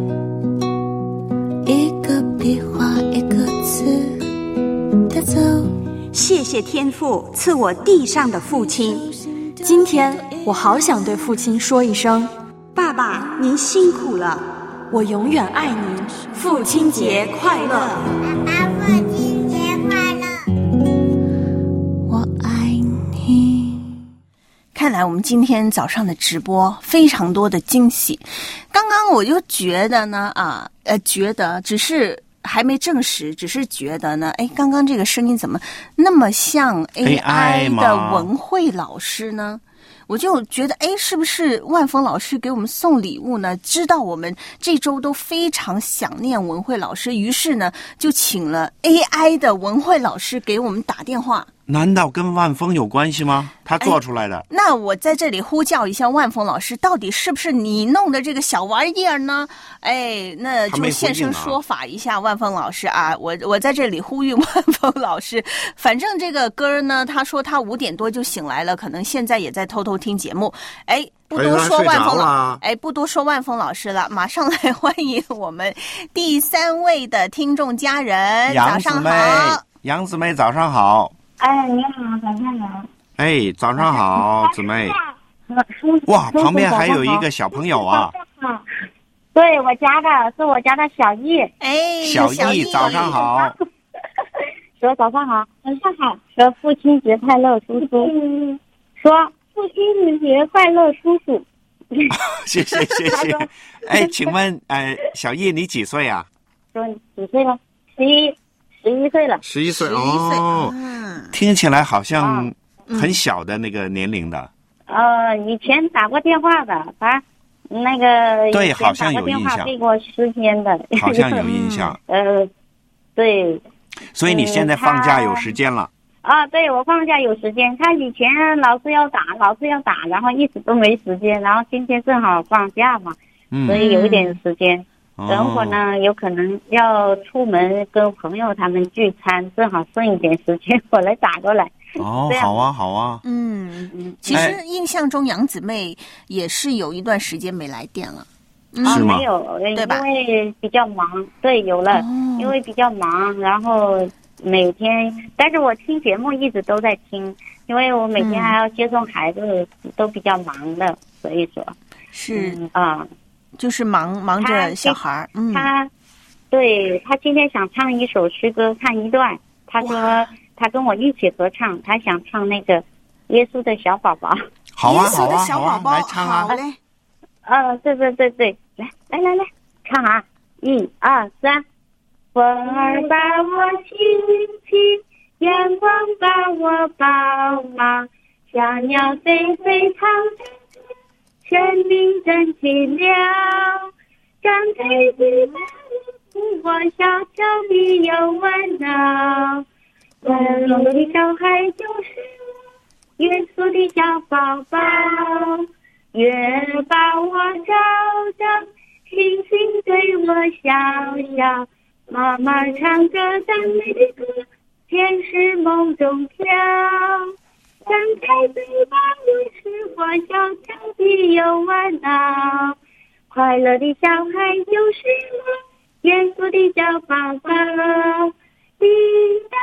一个笔画一个字的走。 谢谢天父赐我地上的父亲， 今天我好想对父亲说一声， 爸爸您辛苦了， 我永远爱您，父亲节快乐。 爸爸，父亲节快乐。我爱你。 看来我们今天早上的直播非常多的惊喜。刚刚我就觉得呢，啊，呃，觉得只是还没证实，只是觉得呢，哎，刚刚这个声音怎么那么像 A I 的文慧老师呢？我就觉得，哎，是不是万峰老师给我们送礼物呢？知道我们这周都非常想念文慧老师，于是呢，就请了 A I 的文慧老师给我们打电话。 难道跟万峰有关系吗？他做出来的、哎、 那我在这里呼叫一下万峰老师，到底是不是你弄的这个小玩意儿呢？哎，那就现身说法一下，万峰老师啊，我我在这里呼吁万峰老师，反正这个歌呢，他说他五点多就醒来了，可能现在也在偷偷听节目。哎，不多说万峰老，哎，不多说万峰老师了，马上来欢迎我们第三位的听众家人，早上好， 杨姊妹，早上好。 哎，你好，早上好。 哎，早上好，姊妹。哇，旁边还有一个小朋友啊。 对，我家的是我家的小易。 哎， 小易，早上好。 说早上好，早上好。说父亲节快乐，叔叔。说父亲节快乐，叔叔。 谢谢谢谢。哎，请问，呃，小易你几岁啊？ 说你几岁了？十一。十一岁了， 十一岁哦、嗯，听起来好像很小的那个年龄的。 呃，以前打过电话的，他那个对，好像有印象， 给过时间的， 好像有印象。 呃，对。 所以你现在放假有时间了？ 啊，对，我放假有时间。他以前老是要打，老是要打，然后一直都没时间，然后今天正好放假嘛，嗯、所以有一点时间。等会儿呢，有可能要出门跟朋友他们聚餐，正好剩一点时间，我来打过来。 哦，好啊，好啊。 嗯嗯，其实印象中杨姊妹也是有一段时间没来电了。 嗯、啊，没有，对吧？因为比较忙。对，有了、哦，因为比较忙，然后每天，但是我听节目一直都在听，因为我每天还要接送孩子，嗯、都比较忙的，所以说是、 嗯、啊。 就是忙忙着小孩，嗯， 他，对他今天想唱一首诗歌，唱一段。他说他跟我一起合唱，他想唱那个耶稣的小宝宝。 好啊， 好啊，好啊， 来唱啊！ 好嘞， 呃，对对对对，来来来来，唱啊！一二三，风儿把我轻轻，阳光把我抱抱，小鸟飞飞唱着。生命真奇妙，张开翅膀，我小小的有温暖，温柔的小孩就是我，耶稣的小宝宝，月把我照照，星星对我笑笑，妈妈唱着赞美的歌，天使梦中飘。张开嘴巴，你是我小小的有温暖，快乐的小孩就是我，耶稣的小宝宝。滴答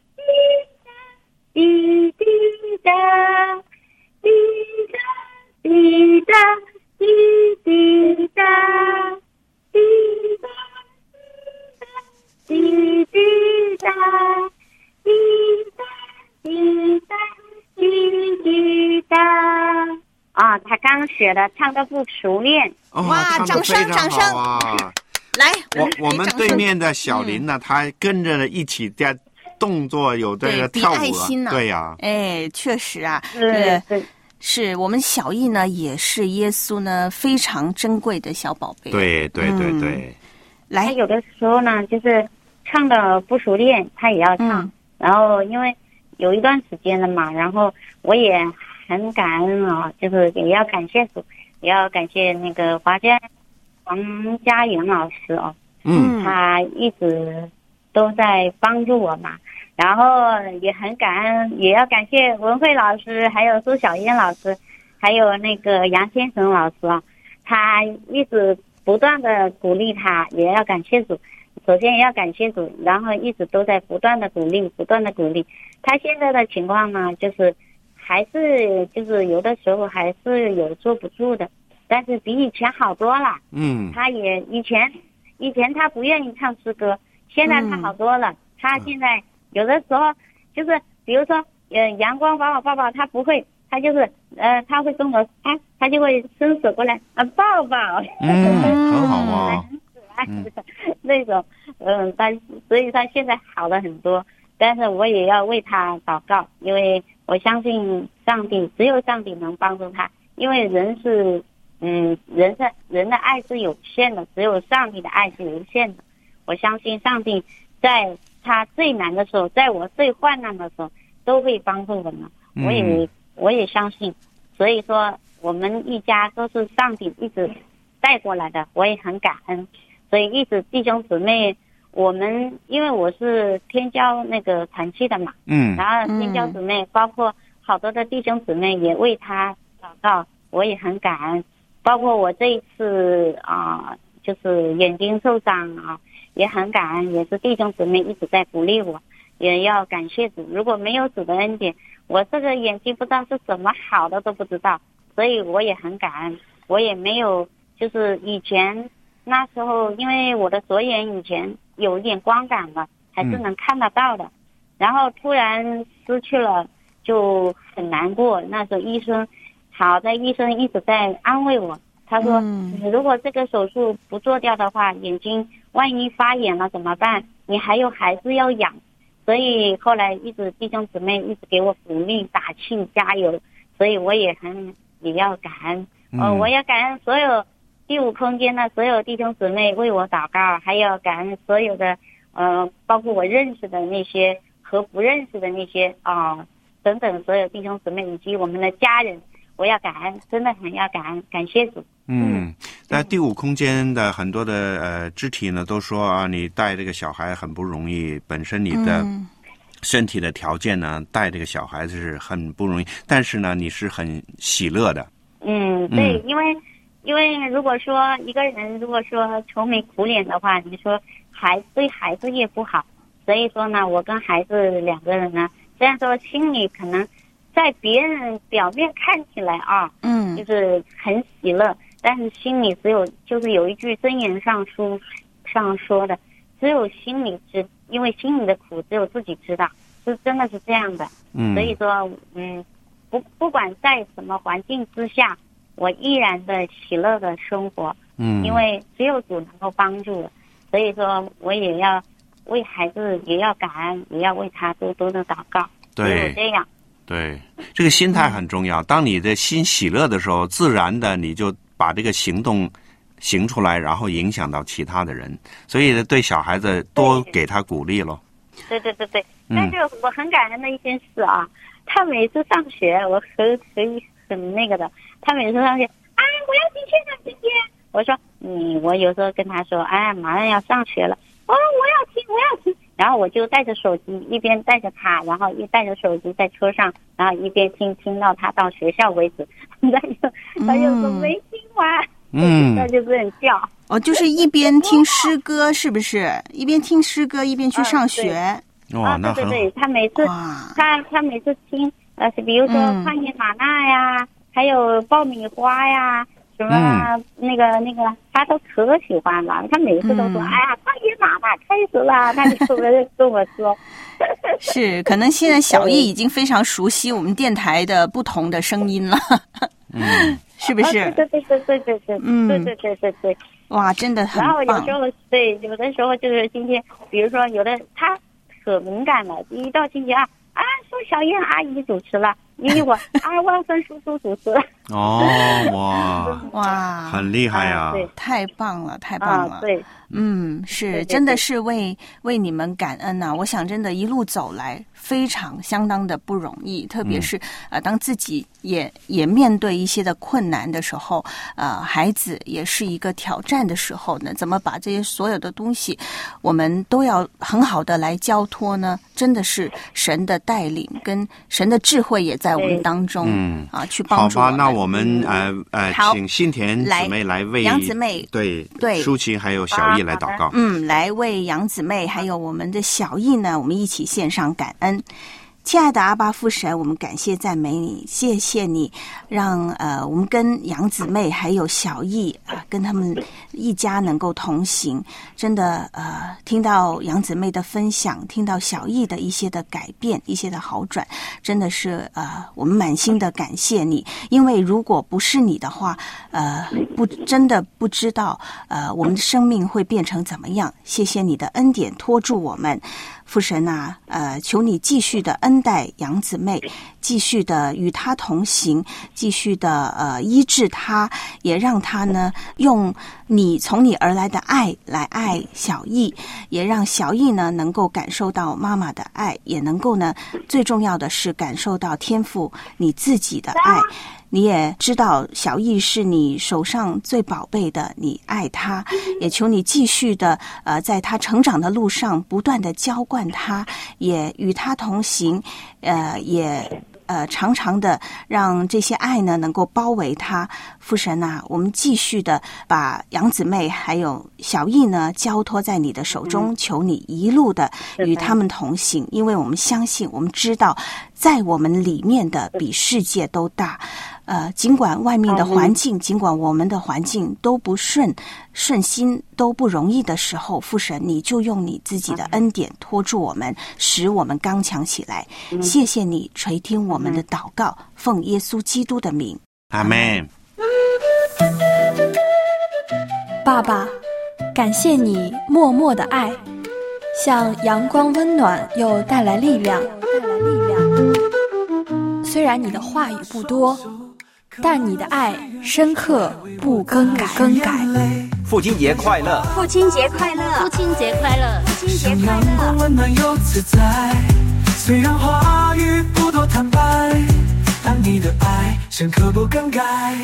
滴答滴滴答，滴答滴答滴滴答，滴答滴滴答，滴答滴答。滴滴答啊，他刚学的，唱的不熟练。 哦、 哇，掌声掌声！来， 我我们对面的小林呢，嗯、他跟着一起在动作有这个跳舞了，对呀、啊， 哎，确实啊， 对对， 是我们小艺呢，也是耶稣呢非常珍贵的小宝贝。 对对对对， 嗯、来，有的时候呢，就是唱的不熟练，他也要唱，嗯、然后因为。有一段时间了嘛，然后我也很感恩啊，就是也要感谢主，也要感谢那个华家黄家园老师哦， 嗯， 他一直都在帮助我嘛，然后也很感恩，也要感谢文慧老师，还有苏小燕老师，还有那个杨先生老师啊，他一直不断的鼓励他，也要感谢主。首先也要感谢主，然后一直都在不断的鼓励，不断的鼓励。他现在的情况呢，就是还是就是有的时候还是有坐不住的，但是比以前好多了。 嗯， 他也以前以前他不愿意唱诗歌，现在他好多了。嗯、他现在有的时候就是比如说呃阳光把我抱抱，他不会，他就是呃他会跟我啊，他就会伸手过来啊抱抱。 嗯，很好啊。 嗯、那种，嗯，他所以他现在好了很多，但是我也要为他祷告，因为我相信上帝，只有上帝能帮助他，因为人是，嗯，人的人的爱是有限的，只有上帝的爱是无限的。我相信上帝在他最难的时候，在我最患难的时候，都会帮助我们。我也、嗯、我也相信，所以说我们一家都是上帝一直带过来的，我也很感恩。所以一直弟兄姊妹，我们因为我是天教那个团契的嘛， 嗯， 然后天教姊妹、嗯、包括好多的弟兄姊妹也为他祷告，我也很感恩。包括我这一次啊、呃，就是眼睛受伤啊，也很感恩，也是弟兄姊妹一直在鼓励我，也要感谢主。如果没有主的恩典，我这个眼睛不知道是怎么好的都不知道，所以我也很感恩。我也没有就是以前。那时候因为我的左眼以前有一点光感了，还是能看得到的、嗯、然后突然失去了就很难过。那时候医生好在医生一直在安慰我，他说、嗯、你如果这个手术不做掉的话，眼睛万一发炎了怎么办，你还有孩子要养。所以后来一直弟兄姊妹一直给我鼓励打气加油，所以我也很也要感恩、嗯呃、我要感恩所有第五空间的所有弟兄姊妹为我祷告，还有感恩所有的呃，包括我认识的那些和不认识的那些啊、呃、等等所有弟兄姊妹以及我们的家人，我要感恩，真的很要感恩，感谢主。 嗯，在第五空间的很多的呃肢体呢，都说啊，你带这个小孩很不容易，本身你的身体的条件呢，带这个小孩子是很不容易，但是呢，你是很喜乐的。 嗯，对，嗯、因为。因为如果说一个人如果说愁眉苦脸的话，你说孩对孩子也不好。所以说呢，我跟孩子两个人呢，虽然说心里可能在别人表面看起来啊，嗯，就是很喜乐，但是心里只有就是有一句箴言上书上说的，只有心里知，因为心里的苦只有自己知道，是真的是这样的。嗯，所以说，嗯，不不管在什么环境之下。我依然的喜乐的生活，嗯，因为只有主能够帮助我，所以说我也要为孩子也要感恩，也要为他多多的祷告。 对， 这样， 对，这个心态很重要。当你的心喜乐的时候，自然的你就把这个行动行出来，然后影响到其他的人。所以对小孩子多给他鼓励咯。 对对对对，嗯、但是我很感恩的一件事啊，他每次上学，我很很很那个的。他每次上去，啊，我要听现场直接。我说，你，我有时候跟他说，哎，马上要上学了，哦，我要听，我要听。然后我就带着手机，一边带着他，然后一带着手机在车上，然后一边听，听到他到学校为止。他就他就说没听完，嗯，他就这样叫。 哦，就是一边听诗歌，是不是？一边听诗歌，一边去上学。 啊，对对对，他每次他他每次听，呃，比如说旷野玛纳呀。还有爆米花呀，什么、嗯、那个那个，他都可喜欢了。他每次都说：“嗯、哎呀，旷野玛纳开始了。”他就跟我说。 是，可能现在小艺已经非常熟悉我们电台的不同的声音了。嗯，是不是？ 啊、对对对对对对，嗯，对对对对对。 哇，真的很棒。 然后有时候对，有的时候就是今天，比如说有的他可敏感了，一到星期二啊，说小燕阿姨主持了。一会儿啊，万分叔叔主持了。 哦，哇哇， 很厉害呀、啊！ 太棒了，太棒了！ 啊、对， 嗯，是，对对对真的是为为你们感恩呐、啊！我想，真的，一路走来， 非常相当的不容易，特别是、嗯、呃，当自己也也面对一些的困难的时候，呃，孩子也是一个挑战的时候呢，怎么把这些所有的东西，我们都要很好的来交托呢？真的是神的带领跟神的智慧也在我们当中，嗯啊，去帮助我们。 好吧，那我们呃呃，请新田姊妹来为杨姊妹对对舒淇还有小艺来祷告。 嗯，来为杨姊妹还有我们的小艺呢，我们一起献上感恩。亲爱的阿爸父神，我们感谢赞美你，谢谢你让呃我们跟杨姊妹还有小艺啊、呃、跟他们一家能够同行。真的呃听到杨姊妹的分享，听到小艺的一些的改变，一些的好转，真的是呃我们满心的感谢你。因为如果不是你的话，呃不真的不知道呃我们的生命会变成怎么样。谢谢你的恩典托住我们。父神啊，呃，求你继续的恩待杨姊妹，继续的与她同行，继续的呃医治她，也让她呢用你从你而来的爱来爱小艺，也让小艺呢能够感受到妈妈的爱，也能够呢最重要的是感受到天父你自己的爱。你也知道小艺是你手上最宝贝的，你爱他，也求你继续的呃，在他成长的路上不断的浇灌他，也与他同行，呃，也呃常常的让这些爱呢能够包围他。父神啊，我们继续的把杨姊妹还有小艺呢交托在你的手中，求你一路的与他们同行，因为我们相信，我们知道在我们里面的比世界都大。呃，尽管外面的环境，尽管我们的环境都不顺顺心，都不容易的时候，父神你就用你自己的恩典托住我们，使我们刚强起来。谢谢你垂听我们的祷告，奉耶稣基督的名， 阿们。 爸爸，感谢你默默的爱，像阳光温暖又带来力量。虽然你的话语不多，但你的爱深刻不更改。更改。 父亲节快乐！ 父亲节快乐！ 父亲节快乐！ 父亲节快乐！ 温暖又自在，虽然话语不多坦白，但你的爱深刻不更改。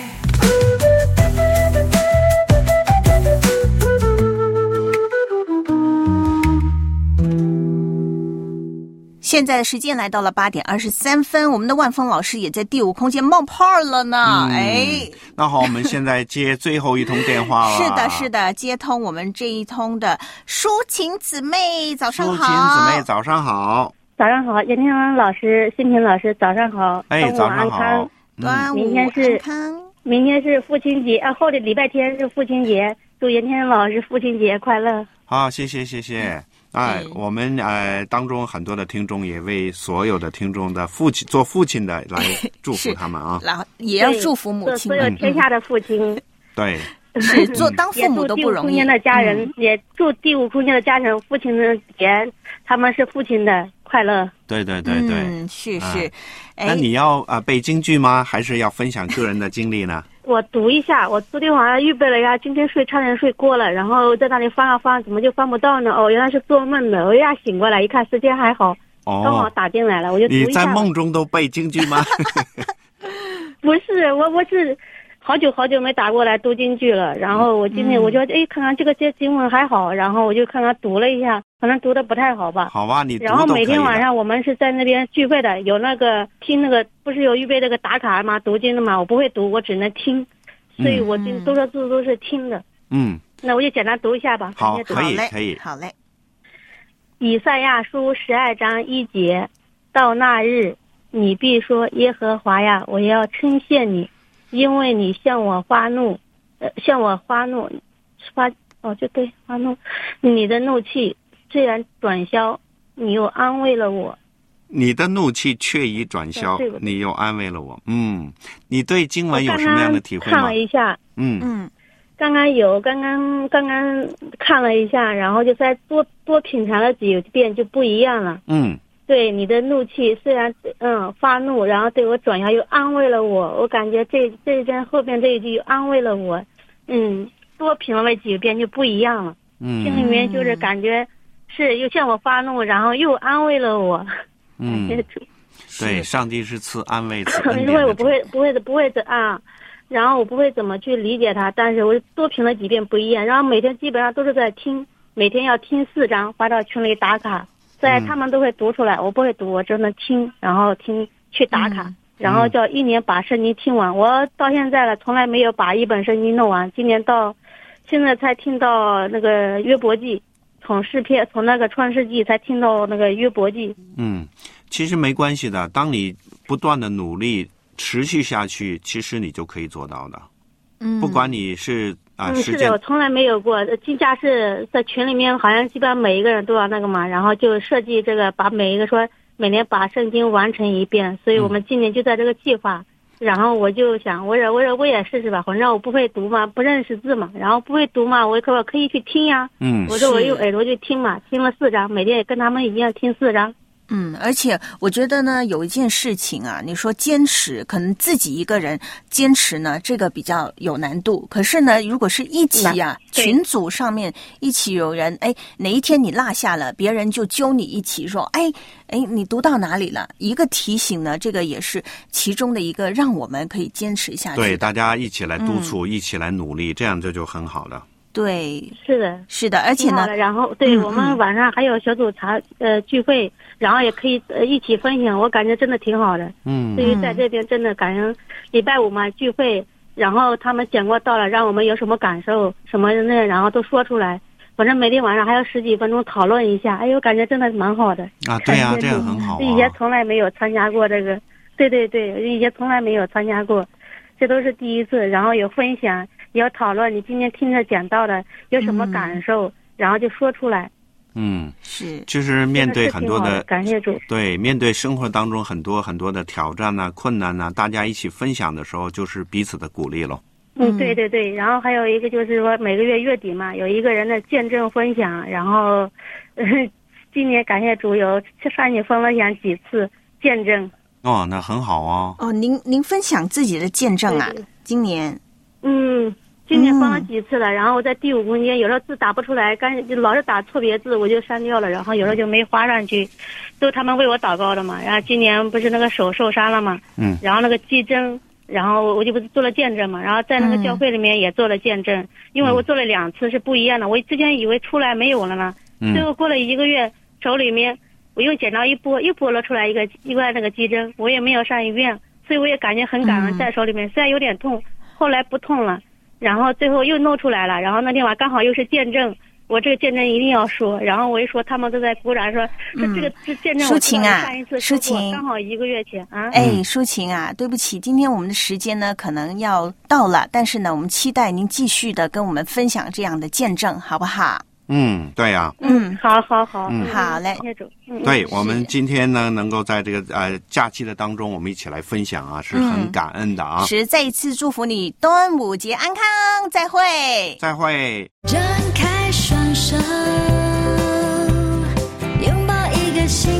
现在的时间来到了八点二十三分，我们的万峰老师也在第五空间冒泡了呢。嗯、哎， 那好，我们现在接最后一通电话了。 是的，是的，接通我们这一通的抒情姊妹，早上好。 抒情姊妹，早上好。 早上好，严天老师、欣平老师，早上好。 哎，早上好。 端午明天是安康， 明天是父亲节啊，后的礼拜天是父亲节，祝严天老师父亲节快乐。 好，谢谢，谢谢。哎，我们呃当中很多的听众也为所有的听众的父亲做父亲的来祝福他们啊， 然后也要祝福母亲， 所有天下的父亲。 嗯、对， 是做当父母都不容易。 也祝第五空间的家人，嗯、也祝第五空间的家人父亲节，他们是父亲的快乐。 对对对对， 嗯，是是。 啊、那你要啊、呃、背京剧吗？还是要分享个人的经历呢？ 我读一下，我昨天晚上预备了一下，今天睡差点睡过了，然后在那里翻啊翻，怎么就翻不到呢？哦，原来是做梦的。我一下醒过来，一看时间还好， 哦、 刚好打进来了，我就读一下。 你在梦中都背京剧吗？ 不是，我我是好久好久没打过来读京剧了。然后我今天我就哎、嗯、看看这个些经文还好，然后我就看看读了一下。可能读的不太好吧。 好吧，你读然后每天晚上我们是在那边聚会的，有那个听那个不是有预备那个打卡吗？读经的嘛，我不会读，我只能听，所以我读的字都是听的。 嗯， 那我就简单读一下吧。 好，可以，可以， 好嘞。 以赛亚书十二章一节，到那日，你必说耶和华呀，我要称谢你，因为你向我发怒，呃，向我发怒，发哦，就对，发怒，你的怒气虽然转消，你又安慰了我。 你的怒气却已转消，你又安慰了我。嗯，你对经文有什么样的体会吗？ 看了一下， 嗯嗯，刚刚有，刚刚刚刚看了一下，然后就再多多品尝了几遍，就不一样了。 嗯， 对，你的怒气虽然嗯发怒，然后对我转消又安慰了我，我感觉这这一篇后边这一句又安慰了我，嗯，多品了几遍就不一样了。 嗯， 心里面就是感觉。是又向我发怒，然后又安慰了我。 嗯， 感谢主。 对，上帝是赐安慰、赐恩典的主。 因为我不会不会不会的啊，然后我不会怎么去理解他，但是我多评了几遍不一样，然后每天基本上都是在听，每天要听四章，发到群里打卡，在他们都会读出来，我不会读，我只能听，然后听去打卡。嗯，然后叫一年把圣经听完，我到现在了从来没有把一本圣经弄完，今年到现在才听到那个约伯记，从诗篇从那个创世纪才听到那个约伯记。 嗯，其实没关系的，当你不断的努力持续下去，其实你就可以做到的。嗯，不管你是啊， 嗯，是的，我从来没有过。金家是在群里面，好像基本上每一个人都要那个嘛，然后就设计这个，把每一个说每年把圣经完成一遍，所以我们今年就在这个计划。嗯，然后我就想，我说我说我也试试吧，反正我不会读嘛，不认识字嘛，然后不会读嘛，我可我可以去听呀。嗯，我说我用耳朵去听嘛，听了四章，每天也跟他们一样听四章。 嗯，而且我觉得呢，有一件事情啊，你说坚持，可能自己一个人坚持呢，这个比较有难度。可是呢，如果是一起啊，群组上面一起有人，哎，哪一天你落下了，别人就揪你一起说，哎哎，你读到哪里了？一个提醒呢，这个也是其中的一个让我们可以坚持下去。 对，大家一起来督促，嗯，一起来努力，这样这就很好了。 对， 是的， 是的，而且呢， 然后对，嗯，我们晚上还有小组茶呃聚会，然后也可以呃一起分享，我感觉真的挺好的。嗯，所以在这边真的感恩礼拜五嘛聚会，然后他们讲过道了，让我们有什么感受什么的，然后都说出来。反正每天晚上还有十几分钟讨论一下，哎呦，感觉真的蛮好的。啊， 对呀，这样很好啊。 以前从来没有参加过这个，对对对，以前从来没有参加过，这都是第一次。然后有分享，有讨论，你今天听着讲到的有什么感受，嗯，然后就说出来。 嗯，是，就是面对很多的， 感谢主。 对，面对生活当中很多很多的挑战呐、啊、困难呐、啊，大家一起分享的时候，就是彼此的鼓励咯。 嗯，对对对，然后还有一个就是说每个月月底嘛，有一个人的见证分享，然后，呃、今年感谢主有上你分享几次见证。 哦，那很好啊。 哦，您您分享自己的见证啊？对对，今年， 嗯。今年分了几次了，嗯，然后我在第五空间有时候字打不出来，干老是打错别字，我就删掉了，然后有时候就没发上去，都他们为我祷告的嘛。然后今年不是那个手受伤了嘛，嗯，然后那个击针，然后我就不是做了见证嘛，然后在那个教会里面也做了见证，嗯，因为我做了两次是不一样的，我之前以为出来没有了呢，嗯，最后过了一个月，手里面我又剪刀一拨，又拨了出来一个一块那个击针，我也没有上医院，所以我也感觉很感恩，在手里面，虽然有点痛，后来不痛了。然后最后又弄出来了，然后那天晚上刚好又是见证，我这个见证一定要说，然后我一说，他们都在鼓掌说，说、嗯、这个这见证我上一次说过，刚好一个月前啊。 哎，抒情啊，对不起，今天我们的时间呢可能要到了，但是呢，我们期待您继续的跟我们分享这样的见证，好不好？ 嗯，对呀、啊。 嗯，好好好， 嗯，好嘞， 谢谢主。嗯、 对，我们今天呢，能够在这个呃假期的当中，我们一起来分享啊，是很感恩的啊。 嗯、是，再一次祝福你端午节安康，再会， 再会。 张开双手，拥抱一个心。